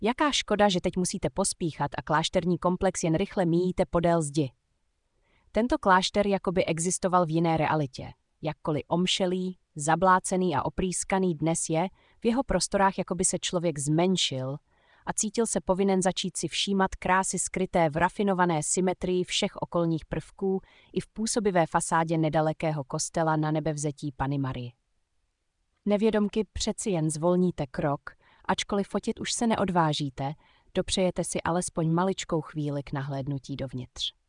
Jaká škoda, že teď musíte pospíchat a klášterní komplex jen rychle míjíte podél zdi. Tento klášter jakoby existoval v jiné realitě. Jakkoliv omšelý, zablácený a oprýskaný dnes je, v jeho prostorách jakoby se člověk zmenšil a cítil se povinen začít si všímat krásy skryté v rafinované symetrii všech okolních prvků i v působivé fasádě nedalekého kostela na Nebevzetí Panny Marie. Nevědomky přeci jen zvolníte krok, ačkoliv fotit už se neodvážíte, dopřejete si alespoň maličkou chvíli k nahlédnutí dovnitř.